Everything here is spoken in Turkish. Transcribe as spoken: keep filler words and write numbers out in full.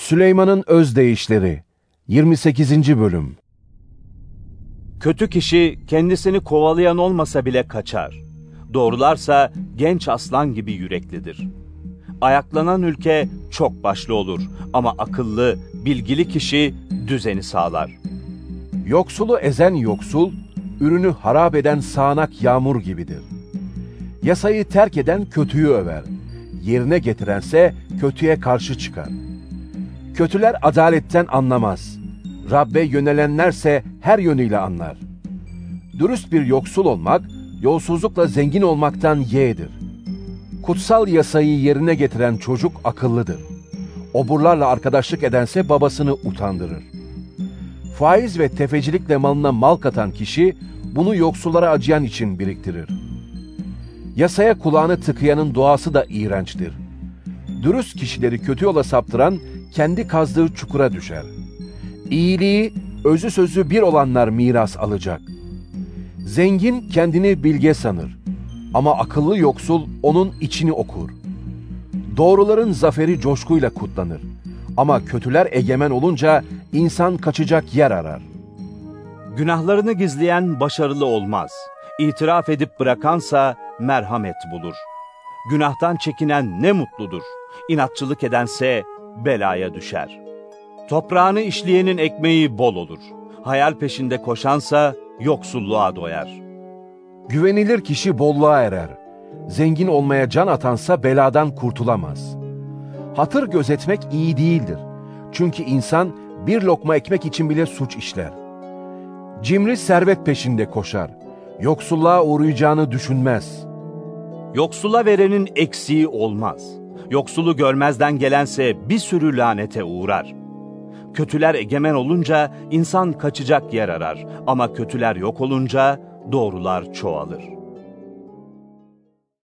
Süleyman'ın Özdeyişleri yirmi sekizinci Bölüm. Kötü kişi kendisini kovalayan olmasa bile kaçar. Doğrularsa genç aslan gibi yüreklidir. Ayaklanan ülke çok başlı olur ama akıllı, bilgili kişi düzeni sağlar. Yoksulu ezen yoksul, ürünü harap eden sağanak yağmur gibidir. Yasayı terk eden kötüyü över, yerine getirense kötüye karşı çıkar. Kötüler adaletten anlamaz. Rabbe yönelenlerse her yönüyle anlar. Dürüst bir yoksul olmak, yolsuzlukla zengin olmaktan yeğdir. Kutsal yasayı yerine getiren çocuk akıllıdır. Oburlarla arkadaşlık edense babasını utandırır. Faiz ve tefecilikle malına mal katan kişi, bunu yoksullara acıyan için biriktirir. Yasaya kulağını tıkayanın duası da iğrençtir. Dürüst kişileri kötü yola saptıran, kendi kazdığı çukura düşer. İyiliği, özü sözü bir olanlar miras alacak. Zengin kendini bilge sanır. Ama akıllı yoksul onun içini okur. Doğruların zaferi coşkuyla kutlanır. Ama kötüler egemen olunca insan kaçacak yer arar. Günahlarını gizleyen başarılı olmaz. İtiraf edip bırakansa merhamet bulur. Günahtan çekinen ne mutludur. İnatçılık edense belaya düşer. Toprağını işleyenin ekmeği bol olur. Hayal peşinde koşansa yoksulluğa doyar. Güvenilir kişi bolluğa erer. Zengin olmaya can atansa beladan kurtulamaz. Hatır gözetmek iyi değildir. Çünkü insan bir lokma ekmek için bile suç işler. Cimri servet peşinde koşar. Yoksulluğa uğrayacağını düşünmez. Yoksula verenin eksiği olmaz. Yoksulu görmezden gelense bir sürü lanete uğrar. Kötüler egemen olunca insan kaçacak yer arar ama kötüler yok olunca doğrular çoğalır.